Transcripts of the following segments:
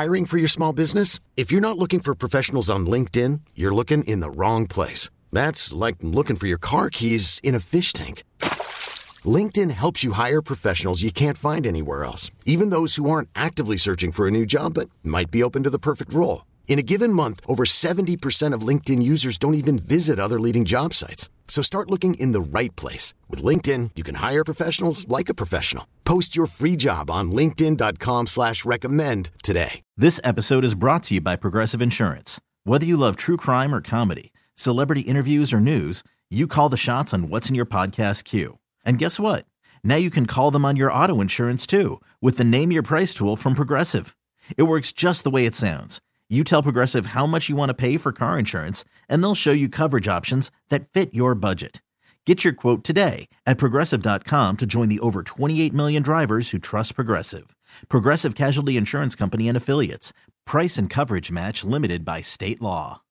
Hiring for your small business? If you're not looking for professionals on LinkedIn, you're looking in the wrong place. That's like looking for your car keys in a fish tank. LinkedIn helps you hire professionals you can't find anywhere else, even those who aren't actively searching for a new job but might be open to the perfect role. In a given month, over 70% of LinkedIn users don't even visit other leading job sites. So start looking in the right place. With LinkedIn, you can hire professionals like a professional. Post your free job on linkedin.com/recommend today. This episode is brought to you by Progressive Insurance. Whether you love true crime or comedy, celebrity interviews or news, you call the shots on what's in your podcast queue. And guess what? Now you can call them on your auto insurance too with the Name Your Price tool from Progressive. It works just the way it sounds. You tell Progressive how much you want to pay for car insurance, and they'll show you coverage options that fit your budget. Get your quote today at Progressive.com to join the over 28 million drivers who trust Progressive. Progressive Casualty Insurance Company and Affiliates. Price and coverage match limited by state law.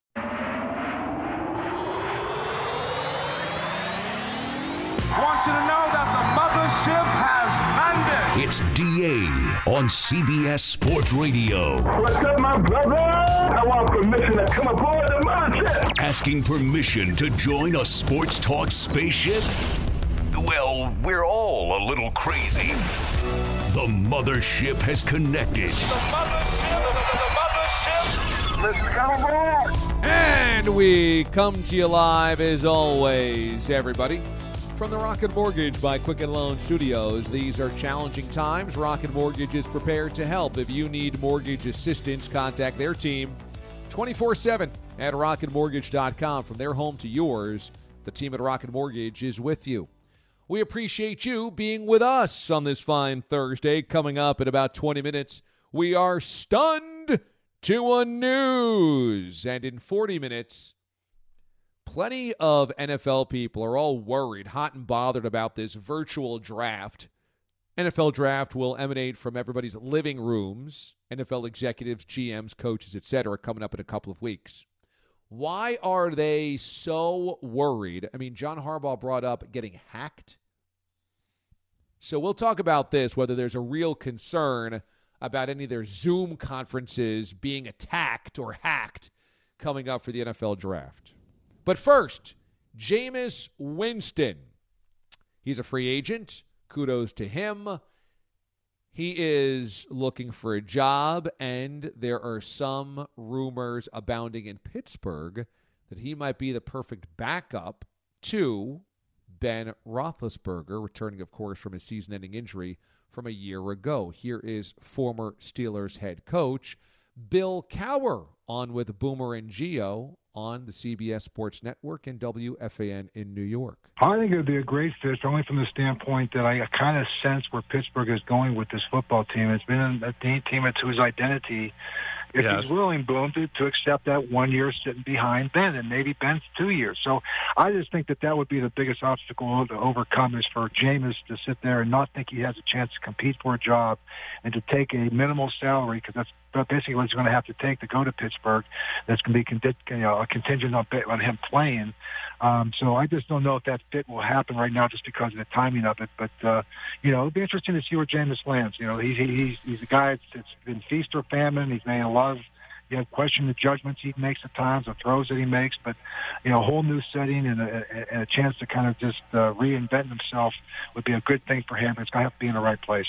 I want you to know that the mothership has landed. It's DA on CBS Sports Radio. What's up, my brother? I want permission to come aboard the mothership. Asking permission to join a sports talk spaceship? Well, we're all a little crazy. The mothership has connected. The mothership. Let's come aboard. And we come to you live as always, everybody. From the Rocket Mortgage by Quicken Loan Studios. These are challenging times. Rocket Mortgage is prepared to help. If you need mortgage assistance, contact their team 24/7 at rocketmortgage.com. From their home to yours, the team at Rocket Mortgage is with you. We appreciate you being with us on this fine Thursday. Coming up in about 20 minutes, we are stunned to a news. And in 40 minutes, plenty of NFL people are all worried, hot and bothered about this virtual draft. NFL draft will emanate from everybody's living rooms. NFL executives, GMs, coaches, etc. coming up in a couple of weeks. Why are they so worried? I mean, John Harbaugh brought up getting hacked. So we'll talk about this, whether there's a real concern about any of their Zoom conferences being attacked or hacked coming up for the NFL draft. But first, Jameis Winston. He's a free agent. Kudos to him. He is looking for a job, and there are some rumors abounding in Pittsburgh that he might be the perfect backup to Ben Roethlisberger, returning, of course, from his season-ending injury from a year ago. Here is former Steelers head coach Bill Cowher on with Boomer and Gio on the CBS Sports Network and WFAN in New York. I think it would be a great fit, only from the standpoint that I kind of sense where Pittsburgh is going with this football team. It's been a team to his identity. If he's willing, Boone, to accept that 1 year sitting behind Ben, and maybe Ben's 2 years. So I just think that would be the biggest obstacle to overcome is for Jameis to sit there and not think he has a chance to compete for a job and to take a minimal salary, because that's basically what he's going to have to take to go to Pittsburgh. That's going to be a contingent on him playing. So I just don't know if that fit will happen right now just because of the timing of it. But, it'll be interesting to see where Jameis lands. He's a guy that's been feast or famine. He's made a lot of, question the judgments he makes at times, the throws that he makes. But, a whole new setting and a chance to kind of just reinvent himself would be a good thing for him. It's going to have to be in the right place.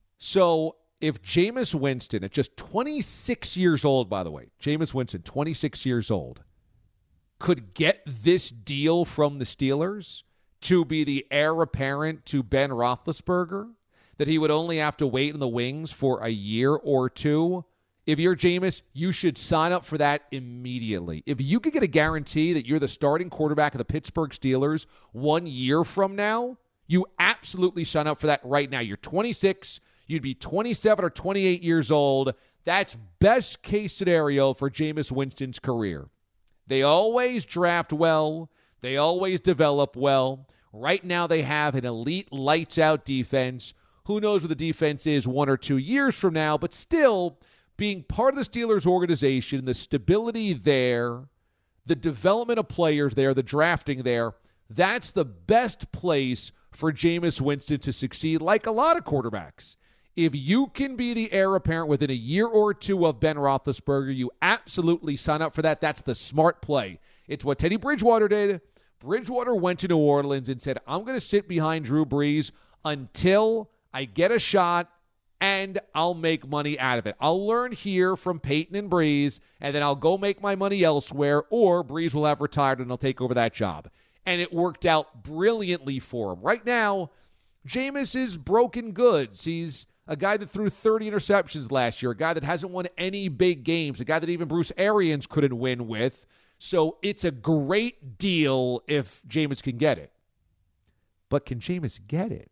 So if Jameis Winston, at just 26 years old, by the way, Jameis Winston, 26 years old, could get this deal from the Steelers to be the heir apparent to Ben Roethlisberger, that he would only have to wait in the wings for a year or two. If you're Jameis, you should sign up for that immediately. If you could get a guarantee that you're the starting quarterback of the Pittsburgh Steelers 1 year from now, you absolutely sign up for that right now. You're 26, you'd be 27 or 28 years old. That's best case scenario for Jameis Winston's career. They always draft well. They always develop well. Right now they have an elite lights-out defense. Who knows what the defense is 1 or 2 years from now, but still being part of the Steelers organization, the stability there, the development of players there, the drafting there, that's the best place for Jameis Winston to succeed, like a lot of quarterbacks If you can be the heir apparent within a year or two of Ben Roethlisberger, you absolutely sign up for that. That's the smart play. It's what Teddy Bridgewater did. Bridgewater went to New Orleans and said, I'm going to sit behind Drew Brees until I get a shot and I'll make money out of it. I'll learn here from Peyton and Brees, and then I'll go make my money elsewhere, or Brees will have retired and I'll take over that job. And it worked out brilliantly for him. Right now, Jameis is broken goods. He's a guy that threw 30 interceptions last year, a guy that hasn't won any big games, a guy that even Bruce Arians couldn't win with. So it's a great deal if Jameis can get it. But can Jameis get it?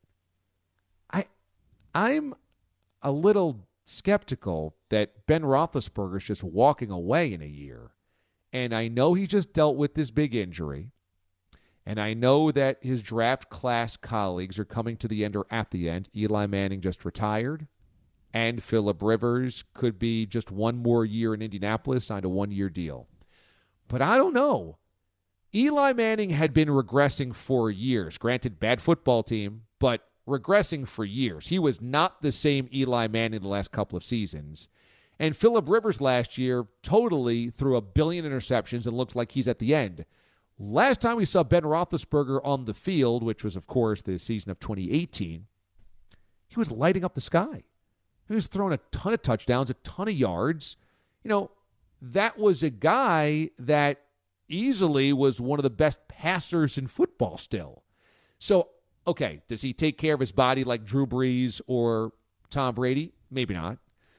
I'm a little skeptical that Ben Roethlisberger is just walking away in a year. And I know he just dealt with this big injury. And I know that his draft class colleagues are coming to the end or at the end. Eli Manning just retired. And Phillip Rivers could be just one more year in Indianapolis, signed a one-year deal. But I don't know. Eli Manning had been regressing for years. Granted, bad football team, but regressing for years. He was not the same Eli Manning the last couple of seasons. And Phillip Rivers last year totally threw 1 billion interceptions and looks like he's at the end. Last time we saw Ben Roethlisberger on the field, which was, of course, the season of 2018, he was lighting up the sky. He was throwing a ton of touchdowns, a ton of yards. You know, that was a guy that easily was one of the best passers in football still. So, okay, does he take care of his body like Drew Brees or Tom Brady? Maybe not.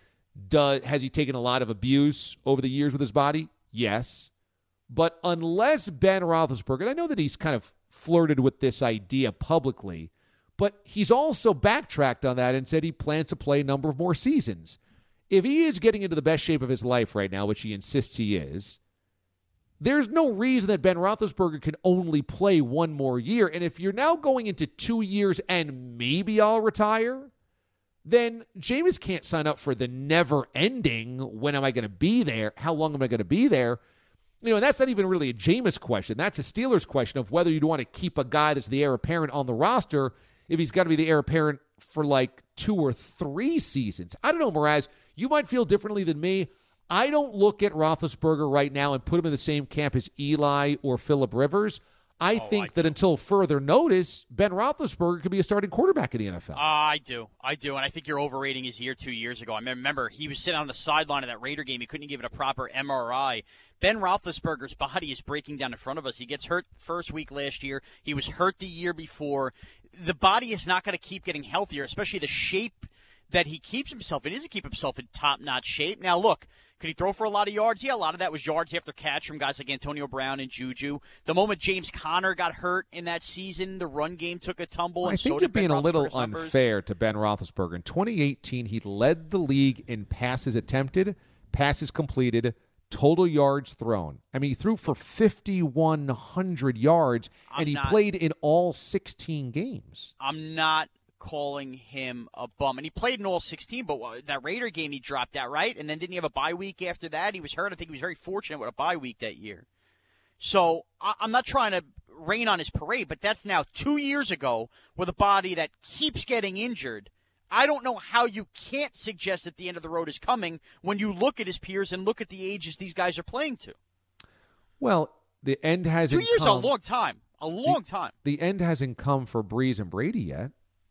Has he taken a lot of abuse over the years with his body? Yes. But unless Ben Roethlisberger, and I know that he's kind of flirted with this idea publicly, but he's also backtracked on that and said he plans to play a number of more seasons. If he is getting into the best shape of his life right now, which he insists he is, there's no reason that Ben Roethlisberger can only play one more year. And if you're now going into 2 years and maybe I'll retire, then Jameis can't sign up for the never-ending, when am I going to be there? How long am I going to be there? You know, and that's not even really a Jameis question. That's a Steelers question of whether you'd want to keep a guy that's the heir apparent on the roster if he's got to be the heir apparent for like 2 or 3 seasons. I don't know, Mraz. You might feel differently than me. I don't look at Roethlisberger right now and put him in the same camp as Eli or Phillip Rivers. I think that until further notice, Ben Roethlisberger could be a starting quarterback in the NFL. I do. And I think you're overrating his year 2 years ago. I remember he was sitting on the sideline of that Raider game. He couldn't give it a proper MRI. Ben Roethlisberger's body is breaking down in front of us. He gets hurt first week last year. He was hurt the year before. The body is not going to keep getting healthier, especially the shape that he keeps himself in. He doesn't keep himself in top-notch shape. Now, look, could he throw for a lot of yards? Yeah, a lot of that was yards after catch from guys like Antonio Brown and Juju. The moment James Conner got hurt in that season, the run game took a tumble. I think you're being a little unfair to Ben Roethlisberger. In 2018, he led the league in passes attempted, passes completed, total yards thrown. I mean, he threw for 5,100 yards, and he played in all 16 games. I'm not calling him a bum. And he played in all 16, but that Raider game he dropped out, right? And then didn't he have a bye week after that? He was hurt. I think he was very fortunate with a bye week that year. So I'm not trying to rain on his parade, but that's now 2 years ago with a body that keeps getting injured. I don't know how you can't suggest that the end of the road is coming when you look at his peers and look at the ages these guys are playing to. Well, the end hasn't come. 2 years is a long time. A long time. The end hasn't come for Brees and Brady yet.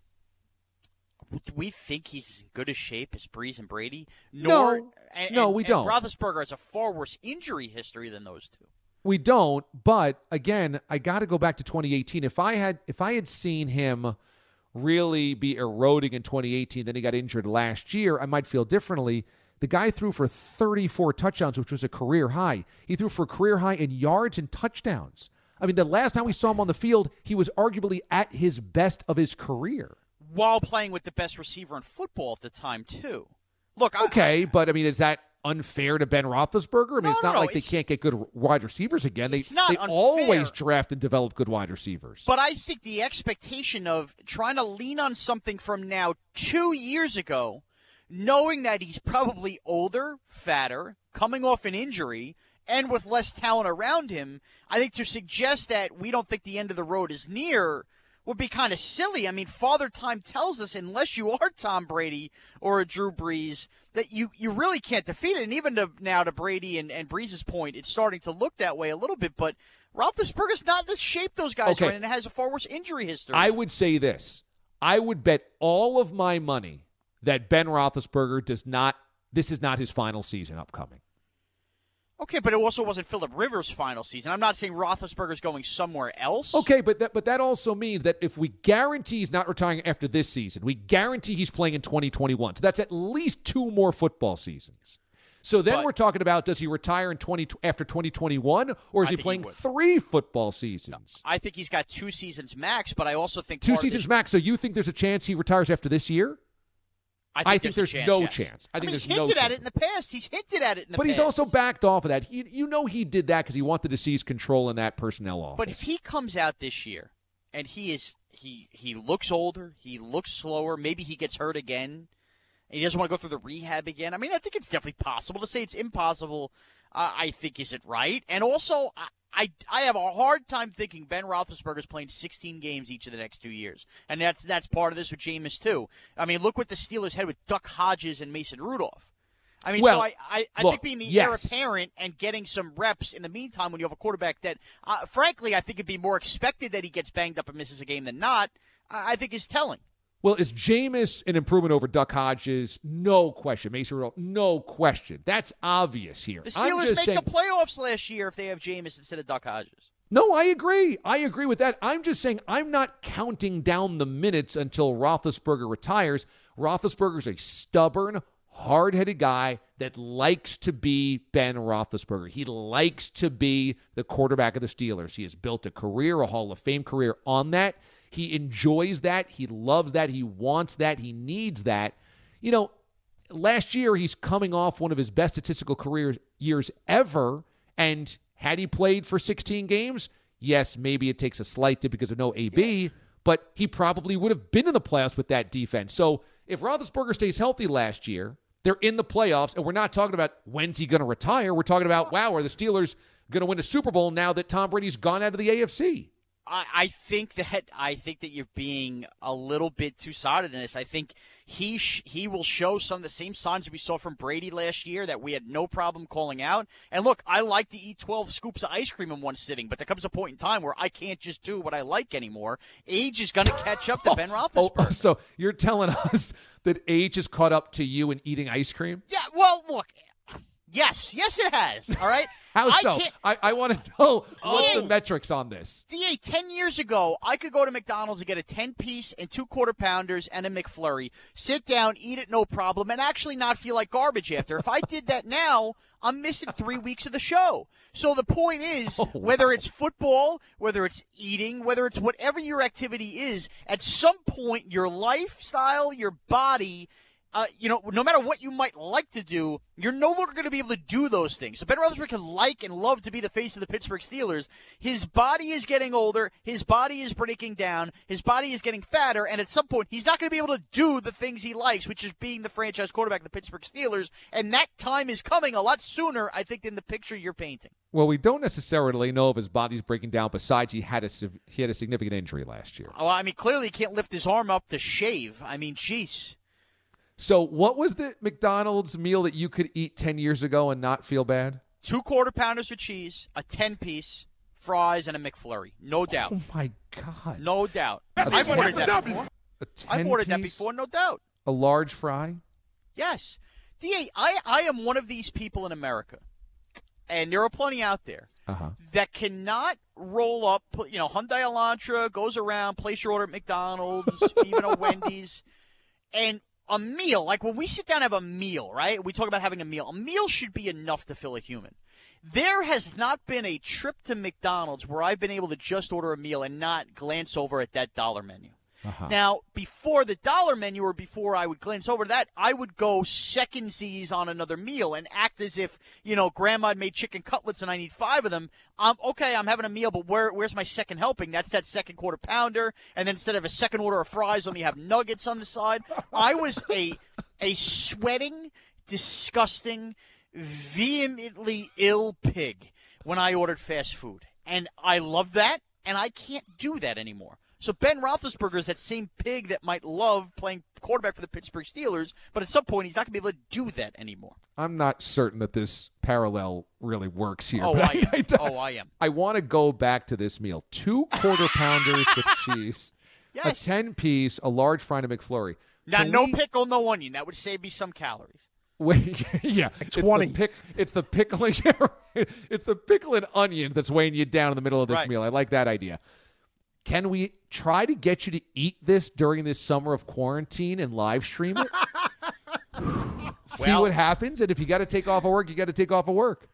Do we think he's in good a shape as Brees and Brady? No, we don't. Roethlisberger has a far worse injury history than those two. We don't, but again, I got to go back to 2018. If I had seen him really be eroding in 2018, then he got injured last year, I might feel differently. The guy threw for 34 touchdowns, which was a career high. He threw for a career high in yards and touchdowns. I mean, the last time we saw him on the field, he was arguably at his best of his career. While playing with the best receiver in football at the time, too. Look, okay, but I mean, is that unfair to Ben Roethlisberger? I mean, it's not like they can't get good wide receivers again. They always draft and develop good wide receivers. But I think the expectation of trying to lean on something from now 2 years ago, knowing that he's probably older, fatter, coming off an injury, and with less talent around him, I think to suggest that we don't think the end of the road is near would be kind of silly. I mean, Father Time tells us unless you are Tom Brady or a Drew Brees, that you really can't defeat it. And even now to Brady and Brees' point, it's starting to look that way a little bit. But Roethlisberger's not the shape those guys are in, and has a far worse injury history. I would say this. I would bet all of my money that Ben Roethlisberger this is not his final season upcoming. Okay, but it also wasn't Phillip Rivers' final season. I'm not saying Roethlisberger's going somewhere else. Okay, but that also means that if we guarantee he's not retiring after this season, we guarantee he's playing in 2021. So that's at least 2 more football seasons. So then we're talking about, does he retire after 2021, or is he playing 3 football seasons? No, I think he's got 2 seasons max, but I also think 2 seasons max. So you think there's a chance he retires after this year? I think there's no chance. I think he's there's no hinted chance. at it in the past. He's hinted at it in the past. But he's also backed off of that. He did that because he wanted to seize control in that personnel office. But if he comes out this year and he looks older, he looks slower, maybe he gets hurt again, and he doesn't want to go through the rehab again. I mean, I think it's definitely possible. To say it's impossible, I think isn't right. And also, I have a hard time thinking Ben Roethlisberger's playing 16 games each of the next 2 years. And that's part of this with Jameis, too. I mean, look what the Steelers had with Duck Hodges and Mason Rudolph. I mean, I think being the heir apparent and getting some reps in the meantime when you have a quarterback that, frankly, I think it'd be more expected that he gets banged up and misses a game than not, I think is telling. Well, is Jameis an improvement over Duck Hodges? No question. Mason Rudolph? No question. That's obvious here. The Steelers make the playoffs last year if they have Jameis instead of Duck Hodges. No, I agree. I agree with that. I'm just saying I'm not counting down the minutes until Roethlisberger retires. Roethlisberger's a stubborn, hard-headed guy that likes to be Ben Roethlisberger. He likes to be the quarterback of the Steelers. He has built a career, a Hall of Fame career on that. He enjoys that. He loves that. He wants that. He needs that. You know, last year he's coming off one of his best statistical career years ever, and had he played for 16 games, yes, maybe it takes a slight dip because of no AB, but he probably would have been in the playoffs with that defense. So if Roethlisberger stays healthy last year, they're in the playoffs, and we're not talking about when's he going to retire. We're talking about, wow, are the Steelers going to win a Super Bowl now that Tom Brady's gone out of the AFC? I think that you're being a little bit two-sided in this. I think he will show some of the same signs that we saw from Brady last year that we had no problem calling out. And look, I like to eat 12 scoops of ice cream in one sitting, but there comes a point in time where I can't just do what I like anymore. Age is going to catch up to Ben Roethlisberger. So you're telling us that age has caught up to you in eating ice cream? Yeah, well, look. Yes, it has, all right? How so? I want to know what's the metrics on this. DA, 10 years ago, I could go to McDonald's and get a 10-piece and 2 Quarter Pounders and a McFlurry, sit down, eat it no problem, and actually not feel like garbage after. If I did that now, I'm missing 3 weeks of the show. So the point is, whether it's football, whether it's eating, whether it's whatever your activity is, at some point your lifestyle, your body, no matter what you might like to do, you're no longer going to be able to do those things. So Ben Roethlisberger can like and love to be the face of the Pittsburgh Steelers. His body is getting older. His body is breaking down. His body is getting fatter. And at some point, he's not going to be able to do the things he likes, which is being the franchise quarterback of the Pittsburgh Steelers. And that time is coming a lot sooner, I think, than the picture you're painting. Well, we don't necessarily know if his body's breaking down. Besides, he had a significant injury last year. Well, I mean, clearly he can't lift his arm up to shave. I mean, jeez. So what was the McDonald's meal that you could eat 10 years ago and not feel bad? 2 Quarter Pounders with cheese, a 10-piece, fries, and a McFlurry. No doubt. Oh, my God. No doubt. I've ordered that before. I've ordered that before, no doubt. A large fry? Yes. DA, I am one of these people in America, and there are plenty out there, that cannot roll up, Hyundai Elantra, goes around, place your order at McDonald's, even a Wendy's, and a meal, like when we sit down and have a meal, right? We talk about having a meal should be enough to fill a human. There has not been a trip to McDonald's where I've been able to just order a meal and not glance over at that dollar menu. Now, before the dollar menu or before I would glance over that, I would go secondsies on another meal and act as if, Grandma had made chicken cutlets and I need 5 of them. I'm having a meal, but where's my second helping? That's that second Quarter Pounder. And then instead of a second order of fries, let me have nuggets on the side. I was a sweating, disgusting, vehemently ill pig when I ordered fast food. And I love that, and I can't do that anymore. So Ben Roethlisberger is that same pig that might love playing quarterback for the Pittsburgh Steelers, but at some point he's not going to be able to do that anymore. I'm not certain that this parallel really works here. Oh, but I am. I want to go back to this meal. 2 quarter pounders with cheese, yes. a 10-piece, a large fry and a McFlurry. Now, no pickle, no onion. That would save me some calories. Wait, yeah, 20. It's the pickling. It's the pickle and onion that's weighing you down in the middle of this meal. I like that idea. Can we try to get you to eat this during this summer of quarantine and live stream it? See what happens, and if you got to take off of work, you got to take off of work.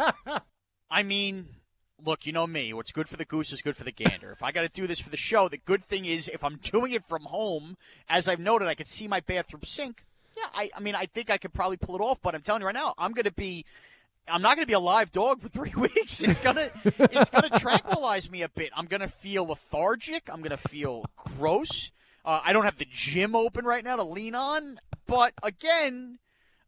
I mean, look, you know me. What's good for the goose is good for the gander. If I got to do this for the show, the good thing is if I'm doing it from home, as I've noted, I could see my bathroom sink. Yeah, I mean, I think I could probably pull it off, but I'm telling you right now, I'm not going to be a live dog for 3 weeks. It's gonna tranquilize me a bit. I'm gonna feel lethargic. I'm gonna feel gross. I don't have the gym open right now to lean on. But again,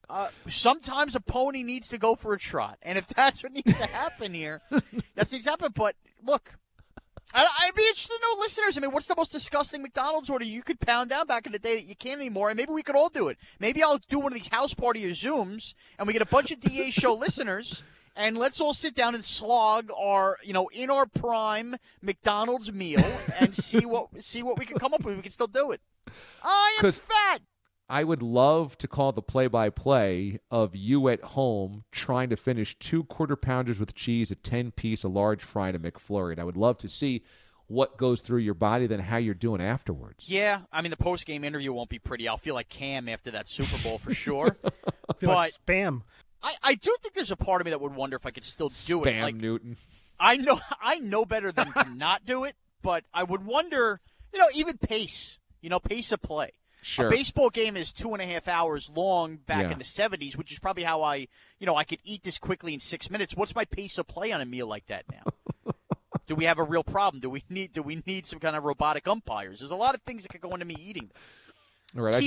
sometimes a pony needs to go for a trot, and if that's what needs to happen here, that's what needs to happen. But look, I'd be interested to know, listeners. I mean, what's the most disgusting McDonald's order you could pound down back in the day that you can't anymore? And maybe we could all do it. Maybe I'll do one of these house party or Zooms, and we get a bunch of DA show listeners, and let's all sit down and slog our, in our prime McDonald's meal and see what we can come up with. We can still do it. I am fat. I would love to call the play-by-play of you at home trying to finish 2 quarter pounders with cheese, a 10-piece, a large fry, and a McFlurry. And I would love to see what goes through your body, then how you're doing afterwards. Yeah, I mean, the post-game interview won't be pretty. I'll feel like Cam after that Super Bowl for sure. Feel like spam. I do think there's a part of me that would wonder if I could still do it. Spam Newton. I know better than to not do it, but I would wonder, even pace of play. Sure. A baseball game is 2.5 hours long back in the 70s, which is probably how I could eat this quickly in 6 minutes. What's my pace of play on a meal like that now? Do we have a real problem? Do we need some kind of robotic umpires? There's a lot of things that could go into me eating this. All right,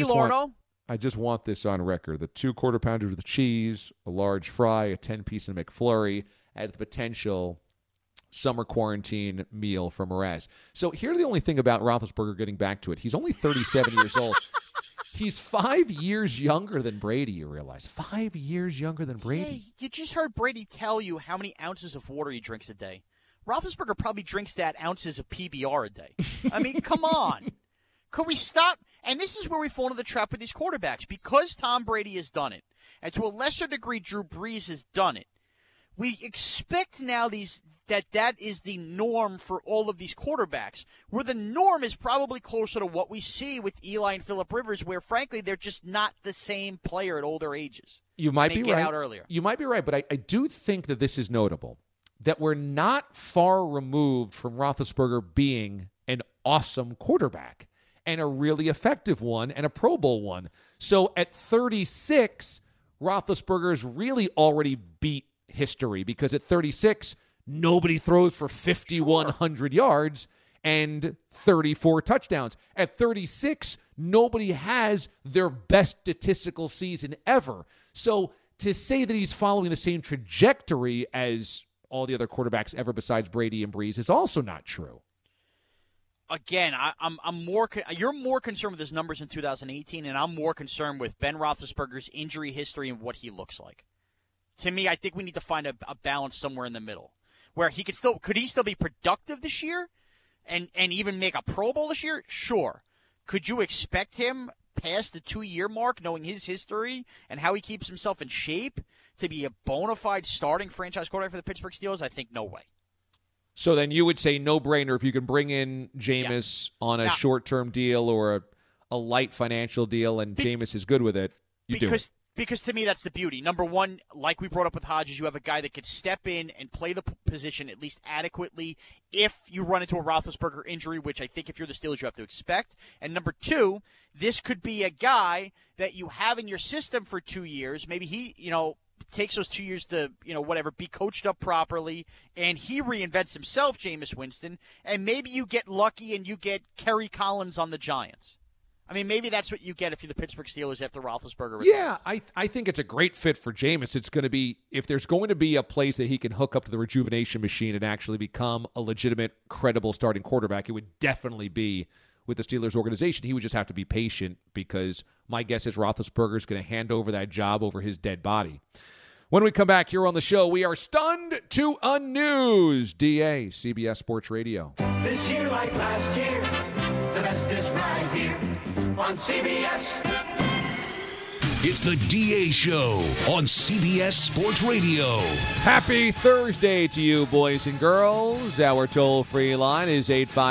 I just want this on record. The 2 quarter pounders with cheese, a large fry, a 10-piece and a McFlurry at the potential summer quarantine meal for Mraz. So here's the only thing about Roethlisberger, getting back to it. He's only 37 years old. He's 5 years younger than Brady, you realize. 5 years younger than Brady. Hey, you just heard Brady tell you how many ounces of water he drinks a day. Roethlisberger probably drinks that ounces of PBR a day. I mean, come on. Could we stop? And this is where we fall into the trap with these quarterbacks. Because Tom Brady has done it, and to a lesser degree Drew Brees has done it, we expect now that is the norm for all of these quarterbacks, where the norm is probably closer to what we see with Eli and Phillip Rivers, where, frankly, they're just not the same player at older ages. You might be right. Out earlier. You might be right, but I do think that this is notable, that we're not far removed from Roethlisberger being an awesome quarterback and a really effective one and a Pro Bowl one. So at 36, Roethlisberger's really already beat history, because at 36, nobody throws for 5,100 yards and 34 touchdowns. At 36, nobody has their best statistical season ever. So to say that he's following the same trajectory as all the other quarterbacks ever besides Brady and Brees is also not true. Again, you're more concerned with his numbers in 2018, and I'm more concerned with Ben Roethlisberger's injury history and what he looks like. To me, I think we need to find a balance somewhere in the middle, where he could he still be productive this year and even make a Pro Bowl this year? Sure. Could you expect him past the 2-year mark, knowing his history and how he keeps himself in shape, to be a bona fide starting franchise quarterback for the Pittsburgh Steelers? I think no way. So then you would say no-brainer if you can bring in Jameis on a short-term deal or a light financial deal, and Jameis is good with it, you do it. Because to me, that's the beauty. Number one, like we brought up with Hodges, you have a guy that can step in and play the position at least adequately if you run into a Roethlisberger injury, which I think if you're the Steelers you have to expect. And number two, this could be a guy that you have in your system for 2 years. Maybe he, takes those 2 years to, be coached up properly, and he reinvents himself, Jameis Winston, and maybe you get lucky and you get Kerry Collins on the Giants. I mean, maybe that's what you get if you're the Pittsburgh Steelers after Roethlisberger retires. Yeah, I think it's a great fit for Jameis. It's going to be, if there's going to be a place that he can hook up to the rejuvenation machine and actually become a legitimate, credible starting quarterback, it would definitely be with the Steelers organization. He would just have to be patient, because my guess is Roethlisberger is going to hand over that job over his dead body. When we come back here on the show, we are stunned to unnews. DA, CBS Sports Radio. This year like last year, the best is right here on CBS. It's the DA Show on CBS Sports Radio. Happy Thursday to you, boys and girls. Our toll-free line is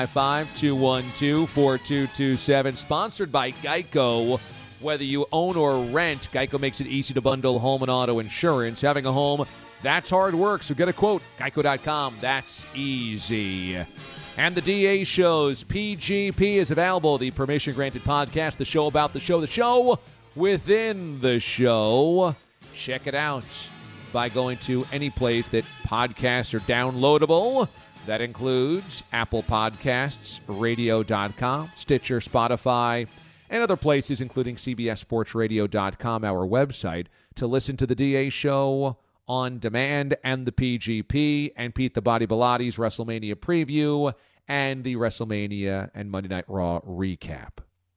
855-212-4227, sponsored by Geico. Whether you own or rent, Geico makes it easy to bundle home and auto insurance. Having a home, that's hard work, so get a quote. Geico.com, that's easy. And the DA Show's PGP is available, the permission-granted podcast, the show about the show within the show. Check it out by going to any place that podcasts are downloadable. That includes Apple Podcasts, radio.com, Stitcher, Spotify, and other places, including CBSSportsRadio.com, our website, to listen to the DA Show on demand, and the PGP, and Pete the Body Bilatti's WrestleMania preview, and the WrestleMania and Monday Night Raw recap.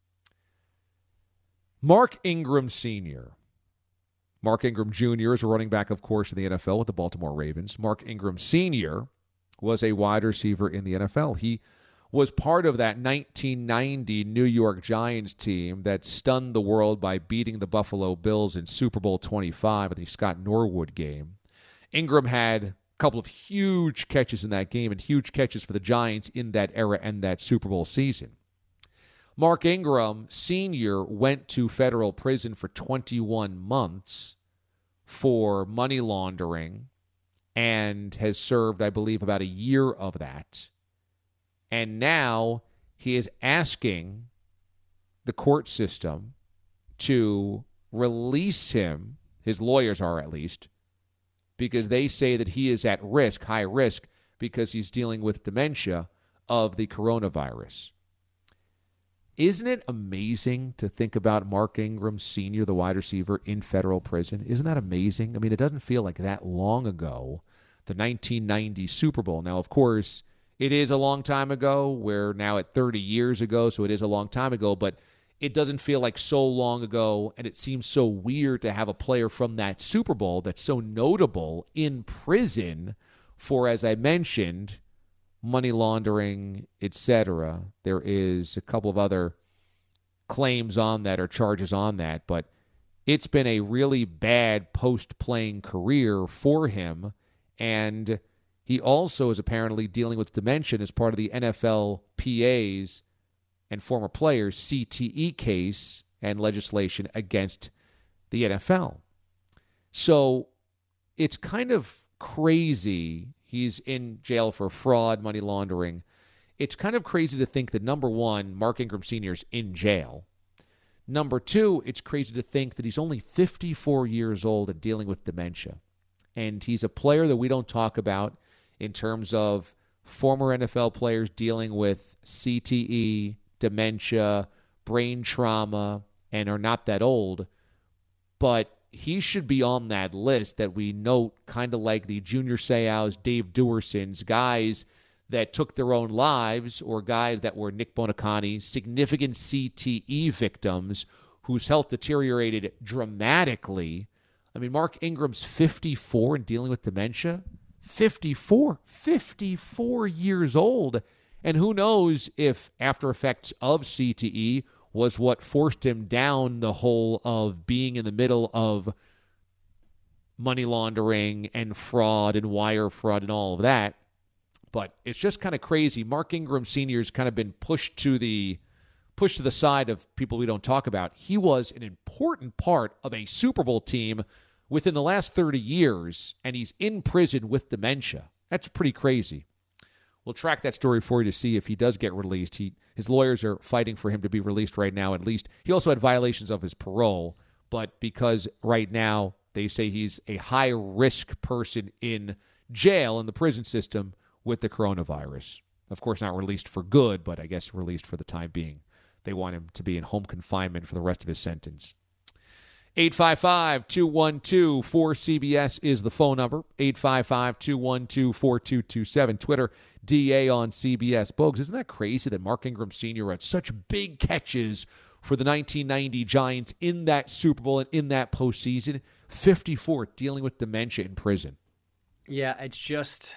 Mark Ingram Sr. Mark Ingram Jr. is a running back, of course, in the NFL with the Baltimore Ravens. Mark Ingram Sr. was a wide receiver in the NFL. He was part of that 1990 New York Giants team that stunned the world by beating the Buffalo Bills in Super Bowl 25 at the Scott Norwood game. Ingram had a couple of huge catches in that game, and huge catches for the Giants in that era and that Super Bowl season. Mark Ingram Sr. went to federal prison for 21 months for money laundering and has served, I believe, about a year of that. And now he is asking the court system to release him, his lawyers are at least, because they say that he is at risk, high risk, because he's dealing with dementia of the coronavirus. Isn't it amazing to think about Mark Ingram Sr., the wide receiver, in federal prison? Isn't that amazing? I mean, it doesn't feel like that long ago, the 1990 Super Bowl. Now, of course, it is a long time ago. We're now at 30 years ago, so it is a long time ago, but it doesn't feel like so long ago, and it seems so weird to have a player from that Super Bowl that's so notable in prison for, as I mentioned, money laundering, etc. There is a couple of other claims on that or charges on that, but it's been a really bad post-playing career for him, and he also is apparently dealing with dementia as part of the NFLPA's and former players' CTE case and legislation against the NFL. So it's kind of crazy. He's in jail for fraud, money laundering. It's kind of crazy to think that, number one, Mark Ingram Sr. is in jail. Number two, it's crazy to think that he's only 54 years old and dealing with dementia. And he's a player that we don't talk about in terms of former NFL players dealing with CTE, dementia, brain trauma, and are not that old. But he should be on that list that we note, kind of like the Junior Seau's, Dave Duerson's, guys that took their own lives, or guys that were Nick Bonacani, significant CTE victims whose health deteriorated dramatically. I mean, Mark Ingram's 54 and dealing with dementia. 54 years old. And who knows if after effects of CTE was what forced him down the hole of being in the middle of money laundering and fraud and wire fraud and all of that. But it's just kind of crazy. Mark Ingram Sr. has kind of been pushed to the side of people we don't talk about. He was an important part of a Super Bowl team within the last 30 years, and he's in prison with dementia. That's pretty crazy. We'll track that story for you to see if he does get released. His lawyers are fighting for him to be released right now, at least. He also had violations of his parole, but because right now they say he's a high-risk person in jail in the prison system with the coronavirus. Of course, not released for good, but I guess released for the time being. they want him to be in home confinement for the rest of his sentence. 855-212-4CBS is the phone number. 855-212-4227. Twitter, DA on CBS. Bogues, isn't that crazy that Mark Ingram Sr. had such big catches for the 1990 Giants in that Super Bowl and in that postseason? 54, dealing with dementia in prison. Yeah, it's just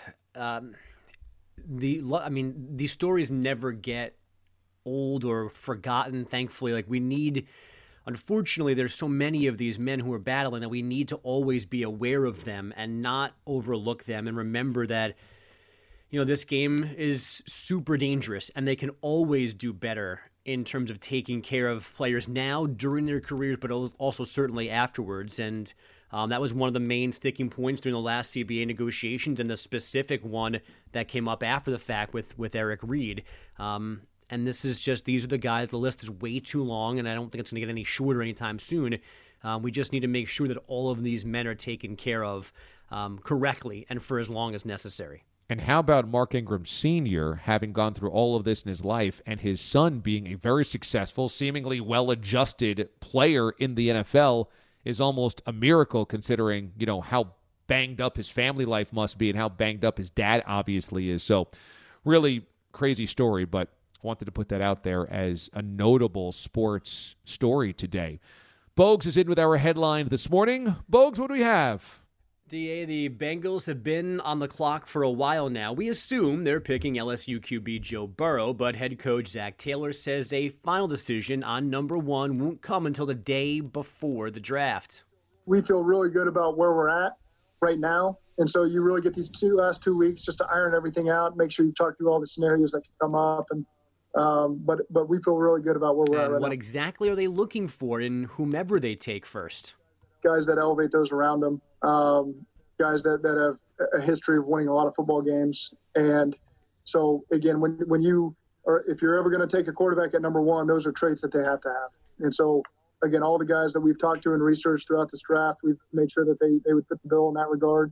these stories never get old or forgotten, thankfully. Unfortunately, there's so many of these men who are battling that we need to always be aware of them and not overlook them and remember that, this game is super dangerous and they can always do better in terms of taking care of players now during their careers, but also certainly afterwards. And that was one of the main sticking points during the last CBA negotiations and the specific one that came up after the fact with Eric Reed. And these are the guys, the list is way too long, and I don't think it's going to get any shorter anytime soon. We just need to make sure that all of these men are taken care of correctly and for as long as necessary. And how about Mark Ingram Sr. having gone through all of this in his life and his son being a very successful, seemingly well-adjusted player in the NFL is almost a miracle considering, how banged up his family life must be and how banged up his dad obviously is. So really crazy story, but wanted to put that out there as a notable sports story today. Bogues is in with our headline this morning. Bogues, what do we have? DA, the Bengals have been on the clock for a while now. We assume they're picking LSU QB Joe Burrow, but head coach Zach Taylor says a final decision on number one won't come until the day before the draft. We feel really good about where we're at right now. And so you really get these last 2 weeks just to iron everything out, make sure you talk through all the scenarios that can come up. And but we feel really good about where we're at right now. What exactly are they looking for in whomever they take first? Guys that elevate those around them, guys that have a history of winning a lot of football games. And so, again, if you're ever going to take a quarterback at number one, those are traits that they have to have. And so, again, all the guys that we've talked to and researched throughout this draft, we've made sure that they would fit the bill in that regard.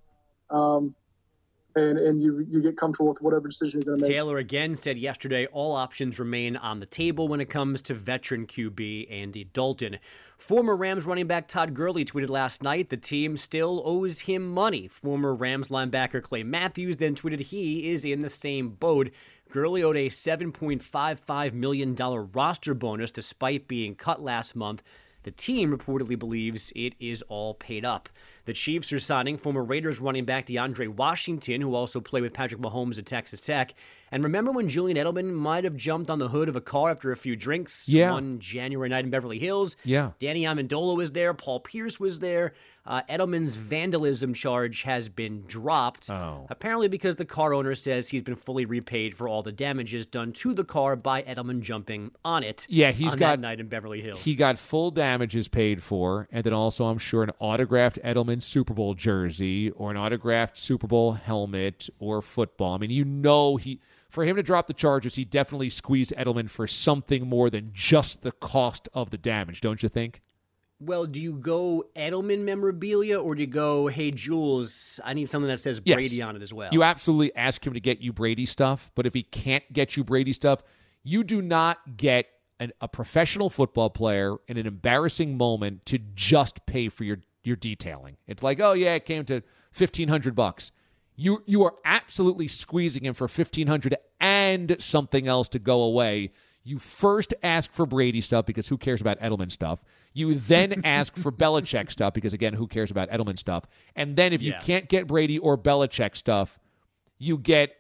And you get comfortable with whatever decision you're going to make. Taylor again said yesterday all options remain on the table when it comes to veteran QB Andy Dalton. Former Rams running back Todd Gurley tweeted last night the team still owes him money. Former Rams linebacker Clay Matthews then tweeted he is in the same boat. Gurley owed a $7.55 million roster bonus despite being cut last month. The team reportedly believes it is all paid up. The Chiefs are signing former Raiders running back DeAndre Washington, who also played with Patrick Mahomes at Texas Tech. And remember when Julian Edelman might have jumped on the hood of a car after a few drinks one January night in Beverly Hills? Yeah. Danny Amendola was there. Paul Pierce was there. Edelman's vandalism charge has been dropped, apparently because the car owner says he's been fully repaid for all the damages done to the car by Edelman jumping on it. Yeah, that night in Beverly Hills. He got full damages paid for, and then also, I'm sure, an autographed Edelman Super Bowl jersey or an autographed Super Bowl helmet or football. I mean, for him to drop the charges, he definitely squeezed Edelman for something more than just the cost of the damage, don't you think? Well, do you go Edelman memorabilia or do you go, hey, Jules, I need something that says Brady on it as well? You absolutely ask him to get you Brady stuff, but if he can't get you Brady stuff, you do not get a professional football player in an embarrassing moment to just pay for your detailing. It's like, oh, yeah, it came to $1,500. You are absolutely squeezing him for $1,500 and something else to go away. You first ask for Brady stuff because who cares about Edelman stuff? You then ask for Belichick stuff because, again, who cares about Edelman stuff? And then if you can't get Brady or Belichick stuff, you get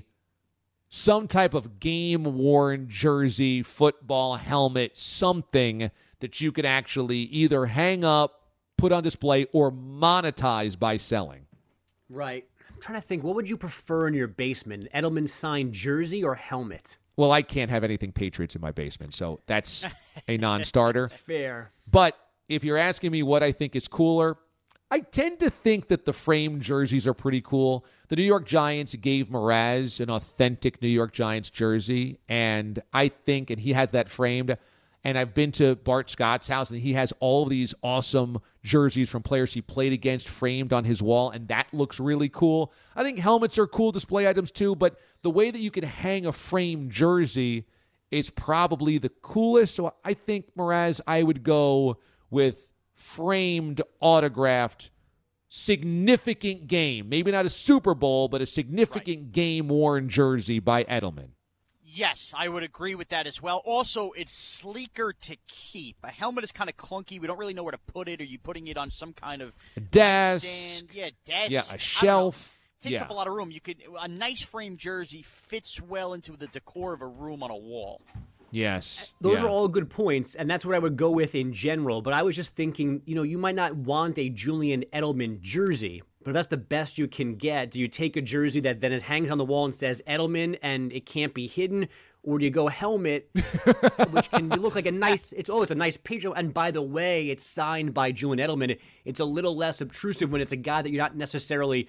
some type of game-worn jersey, football, helmet, something that you can actually either hang up, put on display, or monetize by selling. Right. I'm trying to think, what would you prefer in your basement? Edelman signed jersey or helmet? Well, I can't have anything Patriots in my basement, so that's a non-starter. That's fair. But if you're asking me what I think is cooler, I tend to think that the framed jerseys are pretty cool. The New York Giants gave Mraz an authentic New York Giants jersey, and I think, and he has that framed, and I've been to Bart Scott's house, and he has all these awesome jerseys from players he played against framed on his wall, and that looks really cool. I think helmets are cool display items too, but the way that you can hang a framed jersey is probably the coolest. So I think, Mraz, I would go with framed, autographed, significant game. Maybe not a Super Bowl, but a significant game-worn jersey by Edelman. Yes, I would agree with that as well. Also, it's sleeker to keep. A helmet is kind of clunky. We don't really know where to put it. Are you putting it on some kind of desk? Stand? Yeah, desk. Yeah, a shelf. Takes up a lot of room. A nice frame jersey fits well into the decor of a room on a wall. Yes. Those are all good points, and that's what I would go with in general. But I was just thinking, you might not want a Julian Edelman jersey, but if that's the best you can get, do you take a jersey that then it hangs on the wall and says Edelman and it can't be hidden? Or do you go helmet, which can look like a nice, it's a nice picture. And by the way, it's signed by Julian Edelman. It's a little less obtrusive when it's a guy that you're not necessarily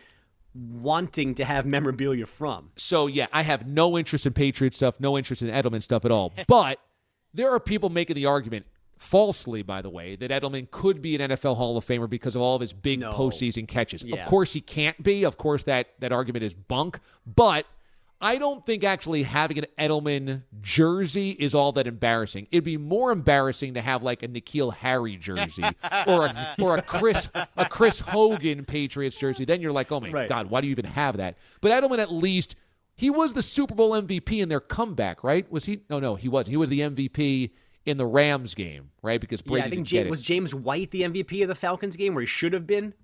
wanting to have memorabilia from. So, yeah, I have no interest in Patriot stuff, no interest in Edelman stuff at all. But there are people making the argument, falsely, by the way, that Edelman could be an NFL Hall of Famer because of all of his big postseason catches. Yeah. Of course he can't be. Of course that argument is bunk. But I don't think actually having an Edelman jersey is all that embarrassing. It'd be more embarrassing to have like a N'Keal Harry jersey or a Chris Hogan Patriots jersey. Then you're like, oh my God, why do you even have that? But Edelman, at least, he was the Super Bowl MVP in their comeback, right? Was he? No, he wasn't. He was the MVP in the Rams game, right? Because Brady didn't get it. Was James White the MVP of the Falcons game where he should have been?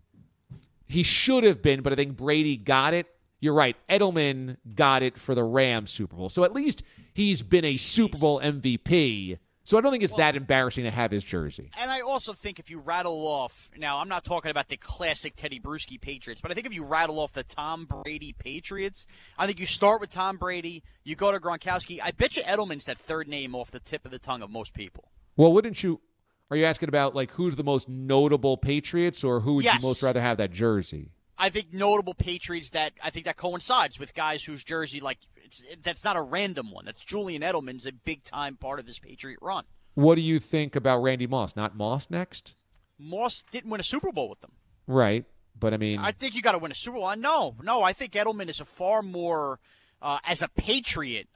He should have been, but I think Brady got it. You're right. Edelman got it for the Rams Super Bowl. So at least he's been a Super Bowl MVP. So I don't think it's that embarrassing to have his jersey. And I also think if you rattle off, now I'm not talking about the classic Teddy Bruschi Patriots, but I think if you rattle off the Tom Brady Patriots, I think you start with Tom Brady, you go to Gronkowski. I bet you Edelman's that third name off the tip of the tongue of most people. Well, are you asking about like who's the most notable Patriots or who would you most rather have that jersey? I think notable Patriots that coincides with guys whose jersey, that's not a random one. That's Julian Edelman's a big-time part of his Patriot run. What do you think about Randy Moss? Not Moss next? Moss didn't win a Super Bowl with them. Right, but I mean... I think you got to win a Super Bowl. No, I think Edelman is a far more, as a Patriot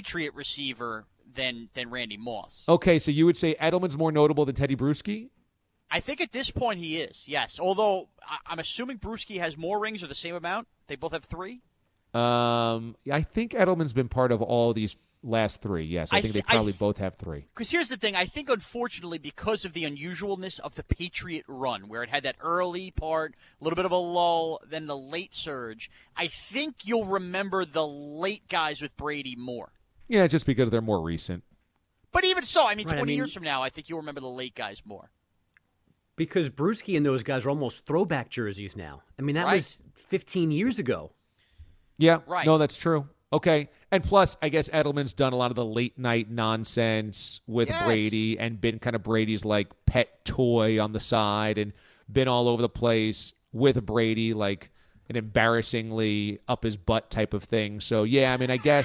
receiver than Randy Moss. Okay, so you would say Edelman's more notable than Teddy Bruschi? I think at this point he is, yes. Although I'm assuming Bruschi has more rings or the same amount. They both have 3. I think Edelman's been part of all these last 3. Yes, I think they probably both have 3. Because here's the thing. I think, unfortunately, because of the unusualness of the Patriot run, where it had that early part, a little bit of a lull, then the late surge, I think you'll remember the late guys with Brady more. Yeah, just because they're more recent. But even so, 20 years from now, I think you'll remember the late guys more. Because Bruschi and those guys are almost throwback jerseys now. That was 15 years ago. Yeah, no, that's true. Okay, and plus, I guess Edelman's done a lot of the late-night nonsense with Brady and been kind of Brady's, pet toy on the side and been all over the place with Brady, like an embarrassingly up-his-butt type of thing. So, yeah,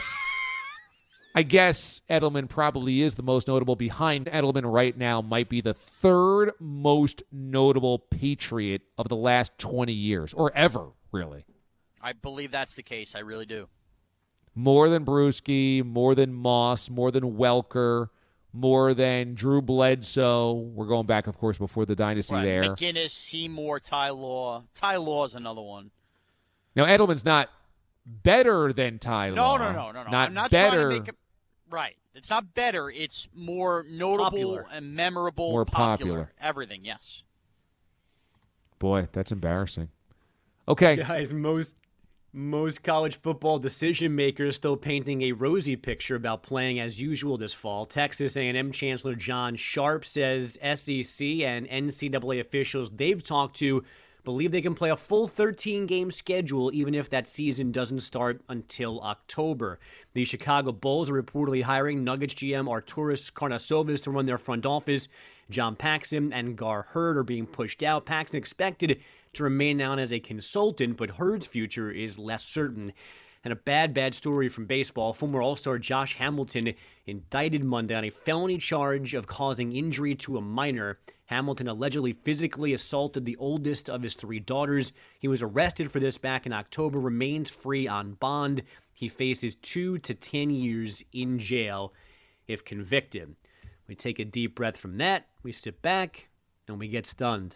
I guess Edelman probably is the most notable. Behind Edelman right now might be the third most notable Patriot of the last 20 years, or ever, really. I believe that's the case. I really do. More than Bruschi, more than Moss, more than Welker, more than Drew Bledsoe. We're going back, of course, before the dynasty there. McGinnis, Seymour, Ty Law. Ty Law's another one. Now, Edelman's not better than Ty Law. No. Not I'm not better. Trying to make him, right. It's not better. It's more notable and memorable. More popular. Everything, yes. Boy, that's embarrassing. Okay. Guys, most college football decision makers still painting a rosy picture about playing as usual this fall. Texas A&M Chancellor John Sharp says SEC and NCAA officials they've talked to believe they can play a full 13-game schedule even if that season doesn't start until October. The Chicago Bulls are reportedly hiring Nuggets GM Arturas Karnisovas to run their front office. John Paxson and Gar Hurd are being pushed out. Paxson expected to remain on as a consultant, but Hurd's future is less certain. And a bad story from baseball. Former All-Star Josh Hamilton indicted Monday on a felony charge of causing injury to a minor. Hamilton allegedly physically assaulted the oldest of his 3 daughters. He was arrested for this back in October, remains free on bond. He faces 2 to 10 years in jail. if convicted. We take a deep breath from that, we sit back, and we get stunned.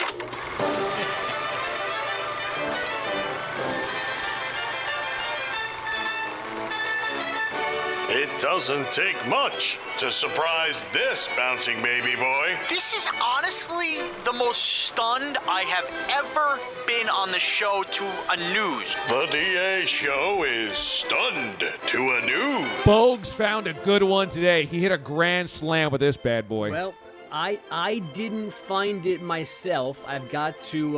It doesn't take much to surprise this bouncing baby boy. This is honestly the most stunned I have ever been on the show to a news. The DA show is stunned to a news. Bogues found a good one today. He hit a grand slam with this bad boy. Well, I didn't find it myself. I've got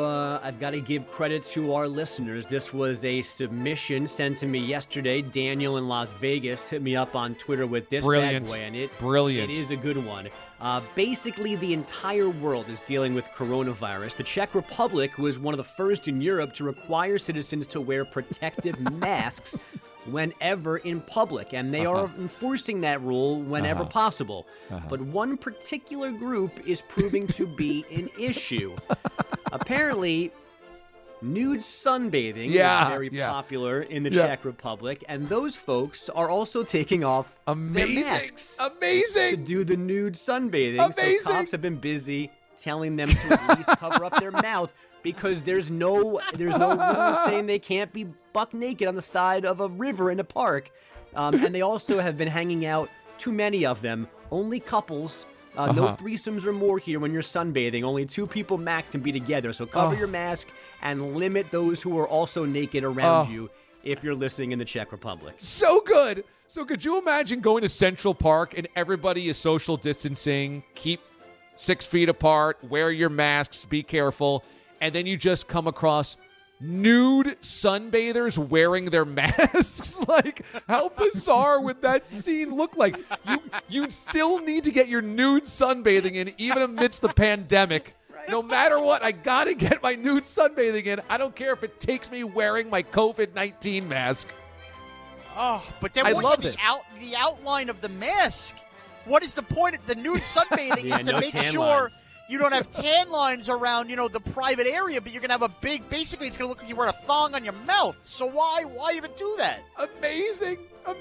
to give credit to our listeners. This was a submission sent to me yesterday. Daniel in Las Vegas hit me up on Twitter with this bad boy, and it is a good one. Basically, the entire world is dealing with coronavirus. The Czech Republic was one of the first in Europe to require citizens to wear protective masks whenever in public, and they are enforcing that rule whenever possible. But one particular group is proving to be an issue. Apparently, nude sunbathing is very popular in the Czech Republic, and those folks are also taking off their masks to do the nude sunbathing. So cops have been busy telling them to at least cover up their mouth, because there's no rule saying they can't be buck naked on the side of a river in a park. And they also have been hanging out, too many of them, only couples. No threesomes or more here when you're sunbathing. Only 2 people max can be together. So cover your mask and limit those who are also naked around you if you're listening in the Czech Republic. So good. So could you imagine going to Central Park and everybody is social distancing, keep 6 feet apart, wear your masks, be careful, and then you just come across nude sunbathers wearing their masks? Like, how bizarre would that scene look like? You'd still need to get your nude sunbathing in, even amidst the pandemic. No matter what, I got to get my nude sunbathing in. I don't care if it takes me wearing my COVID-19 mask. Oh, but then what's the outline of the mask? What is the point of the nude sunbathing is to make sure you don't have tan lines around, the private area, but you're going to have a big, basically it's going to look like you're wearing a thong on your mouth. So why even do that? Amazing.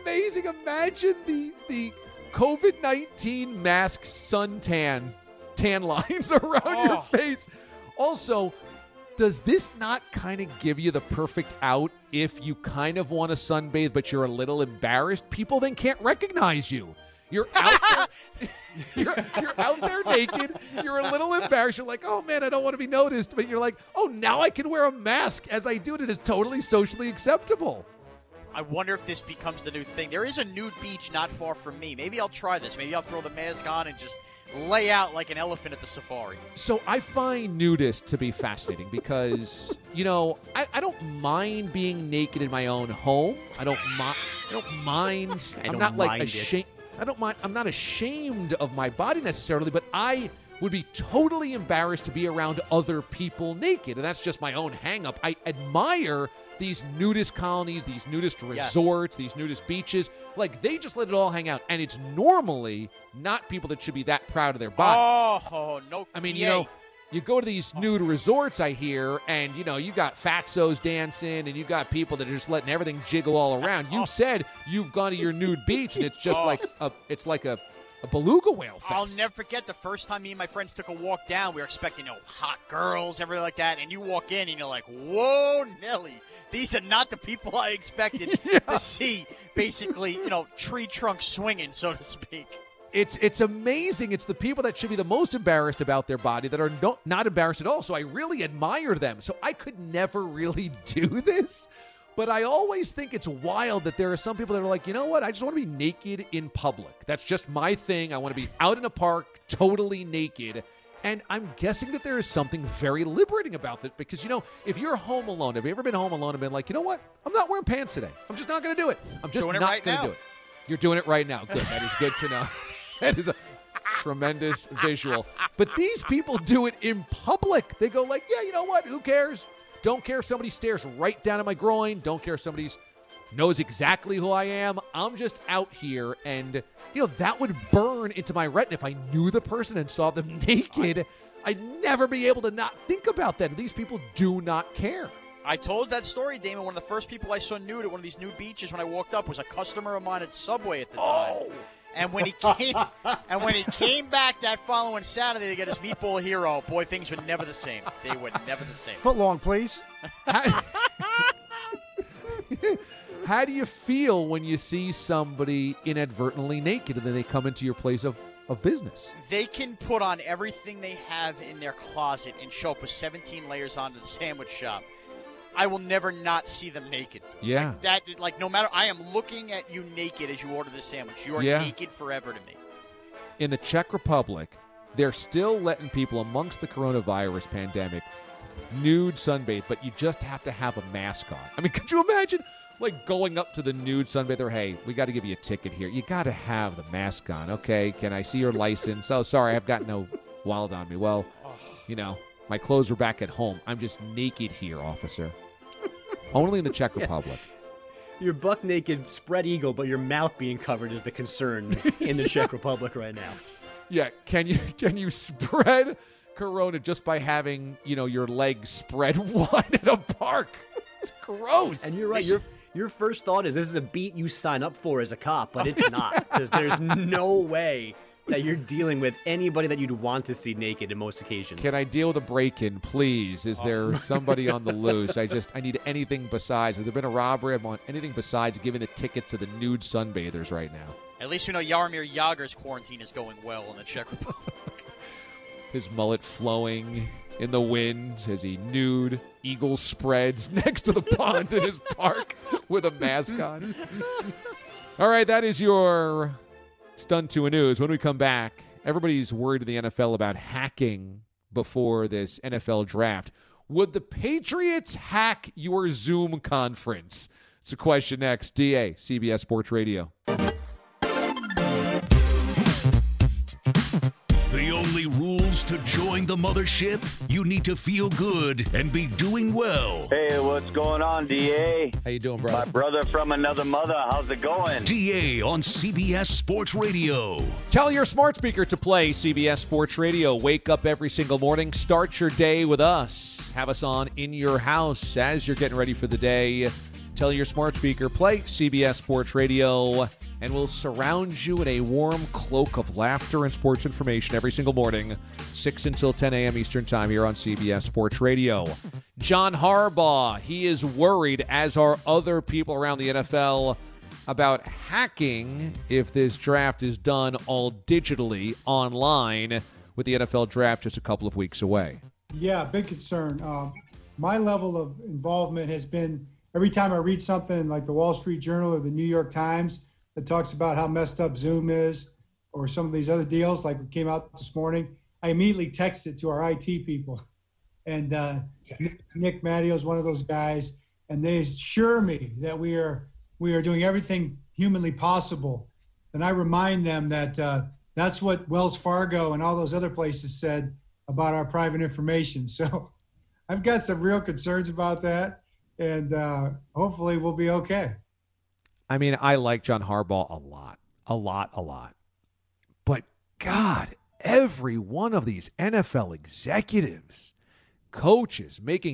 Imagine the COVID-19 mask tan lines around your face. Also, does this not kind of give you the perfect out if you kind of want to sunbathe, but you're a little embarrassed? People then can't recognize you. You're out there. You're out there naked. You're a little embarrassed. You're like, oh, man, I don't want to be noticed. But you're like, oh, now I can wear a mask as I do it. It is totally socially acceptable. I wonder if this becomes the new thing. There is a nude beach not far from me. Maybe I'll try this. Maybe I'll throw the mask on and just lay out like an elephant at the safari. So I find nudists to be fascinating because, I don't mind being naked in my own home. I don't mind. I'm not like ashamed. I'm not ashamed of my body necessarily, but I would be totally embarrassed to be around other people naked. And that's just my own hang-up. I admire these nudist colonies, these nudist resorts, these nudist beaches. Like, they just let it all hang out. And it's normally not people that should be that proud of their bodies. Oh, no. I mean, you go to these nude resorts, I hear, and, you got fatzos dancing, and you got people that are just letting everything jiggle all around. You said you've gone to your nude beach, and it's just like a beluga whale fest. I'll never forget the first time me and my friends took a walk down. We were expecting, hot girls, everything like that, and you walk in, and you're like, whoa, Nelly. These are not the people I expected to see, basically, tree trunk swinging, so to speak. It's amazing. It's the people that should be the most embarrassed about their body that are not embarrassed at all. So I really admire them. So I could never really do this. But I always think it's wild that there are some people that are like, you know what? I just want to be naked in public. That's just my thing. I want to be out in a park totally naked. And I'm guessing that there is something very liberating about that because, if you're home alone, have you ever been home alone and been like, you know what? I'm not wearing pants today. I'm just not going to do it. I'm just not going to do it. You're doing it right now. Good. That is good to know. That is a tremendous visual. But these people do it in public. They go like, yeah, you know what? Who cares? Don't care if somebody stares right down at my groin. Don't care if somebody knows exactly who I am. I'm just out here. And, that would burn into my retina if I knew the person and saw them naked. I'd never be able to not think about that. These people do not care. I told that story, Damon. One of the first people I saw nude at one of these nude beaches when I walked up was a customer of mine at Subway at the time. And when he came back that following Saturday to get his meatball hero, boy, things were never the same. They were never the same. Foot long, please. How do you feel when you see somebody inadvertently naked and then they come into your place of business? They can put on everything they have in their closet and show up with 17 layers onto the sandwich shop. I will never not see them naked. Yeah. No matter, I am looking at you naked as you order the sandwich. You are naked forever to me. In the Czech Republic, they're still letting people amongst the coronavirus pandemic nude sunbathe, but you just have to have a mask on. I mean, could you imagine going up to the nude sunbather? Hey, we got to give you a ticket here. You got to have the mask on. Okay, can I see your license? Oh, sorry, I've got no wallet on me. Well, my clothes were back at home. I'm just naked here, officer. Only in the Czech Republic. You're buck naked, spread eagle, but your mouth being covered is the concern in the Czech Republic right now. Yeah, can you spread corona just by having, your legs spread wide at a park? It's gross. And you're right. Your first thought is this is a beat you sign up for as a cop, but it's not, because there's no way that you're dealing with anybody that you'd want to see naked in most occasions. Can I deal with a break-in, please? Is there somebody on the loose? I need anything besides. Has there been a robbery? I want anything besides giving the tickets to the nude sunbathers right now. At least we know Jaromir Jagr's quarantine is going well in the Czech Republic. His mullet flowing in the wind as he nude eagle spreads next to the pond in his park with a mask on. All right, that is your Stunned to a News. When we come back, everybody's worried in the NFL about hacking before this NFL draft. Would the Patriots hack your Zoom conference? It's a question next. DA, CBS Sports Radio. The only rules to join the mothership? You need to feel good and be doing well. Hey, what's going on, DA? How you doing, brother? My brother from another mother. How's it going? DA on CBS Sports Radio. Tell your smart speaker to play CBS Sports Radio. Wake up every single morning. Start your day with us. Have us on in your house as you're getting ready for the day. Tell your smart speaker, play CBS Sports Radio, and we'll surround you in a warm cloak of laughter and sports information every single morning, 6 until 10 a.m. Eastern Time here on CBS Sports Radio. John Harbaugh, he is worried, as are other people around the NFL, about hacking if this draft is done all digitally online with the NFL draft just a couple of weeks away. Yeah, big concern. My level of involvement has been every time I read something like the Wall Street Journal or the New York Times that talks about how messed up Zoom is, or some of these other deals like came out this morning, I immediately text it to our IT people. And Nick Matteo is one of those guys, and they assure me that we are doing everything humanly possible. And I remind them that that's what Wells Fargo and all those other places said about our private information. So I've got some real concerns about that. And hopefully we'll be okay. I mean, I like John Harbaugh a lot. But, God, every one of these NFL executives, coaches making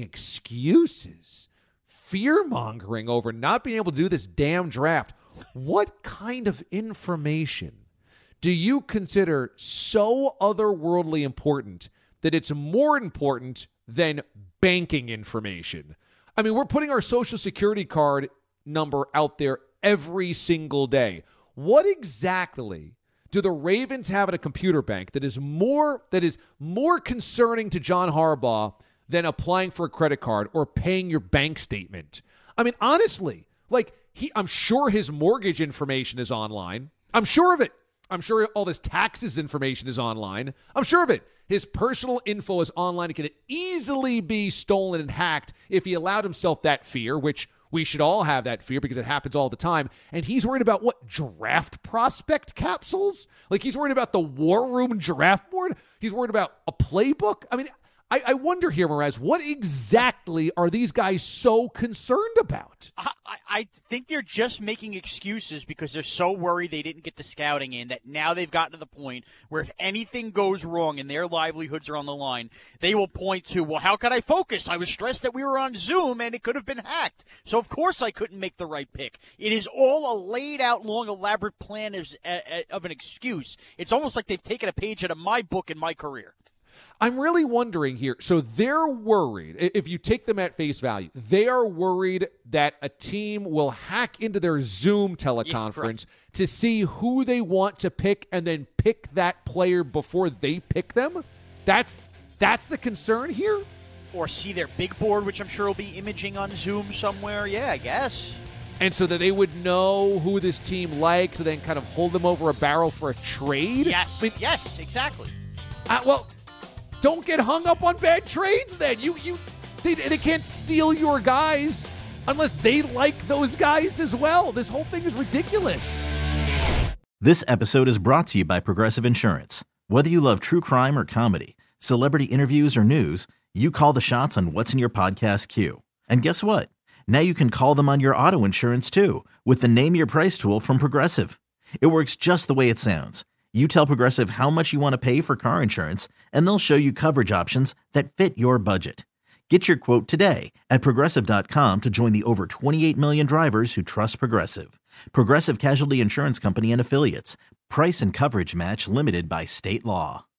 excuses, fear-mongering over not being able to do this damn draft. What kind of information do you consider so otherworldly important that it's more important than banking information? I mean, we're putting our Social Security card number out there every single day. What exactly do the Ravens have at a computer bank that is more concerning to John Harbaugh than applying for a credit card or paying your bank statement? I mean, honestly, I'm sure his mortgage information is online. I'm sure of it. I'm sure all his taxes information is online. I'm sure of it. His personal info is online. It could easily be stolen and hacked if he allowed himself that fear, which we should all have that fear because it happens all the time. And he's worried about what? Draft prospect capsules? He's worried about the War Room draft board? He's worried about a playbook? I mean, I wonder here, Mraz, what exactly are these guys so concerned about? I think they're just making excuses because they're so worried they didn't get the scouting in that now they've gotten to the point where if anything goes wrong and their livelihoods are on the line, they will point to, well, how could I focus? I was stressed that we were on Zoom and it could have been hacked. So, of course, I couldn't make the right pick. It is all a laid out, long, elaborate plan of an excuse. It's almost like they've taken a page out of my book in my career. I'm really wondering here. So they're worried, if you take them at face value, they are worried that a team will hack into their Zoom teleconference to see who they want to pick and then pick that player before they pick them? That's the concern here? Or see their big board, which I'm sure will be imaging on Zoom somewhere. Yeah, I guess. And so that they would know who this team likes and then kind of hold them over a barrel for a trade? Yes, yes, exactly. Well, don't get hung up on bad trades then. They can't steal your guys unless they like those guys as well. This whole thing is ridiculous. This episode is brought to you by Progressive Insurance. Whether you love true crime or comedy, celebrity interviews or news, you call the shots on what's in your podcast queue. And guess what? Now you can call them on your auto insurance too with the Name Your Price tool from Progressive. It works just the way it sounds. You tell Progressive how much you want to pay for car insurance, and they'll show you coverage options that fit your budget. Get your quote today at Progressive.com to join the over 28 million drivers who trust Progressive. Progressive Casualty Insurance Company and Affiliates. Price and coverage match limited by state law.